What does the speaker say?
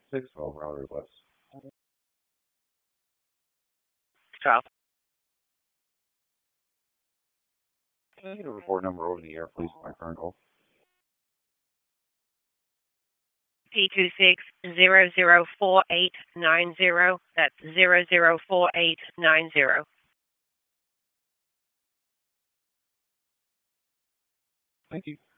612 routers left. 12. Can I get a report number over the air, please, for my current call? P26004890. That's 004890. Thank you.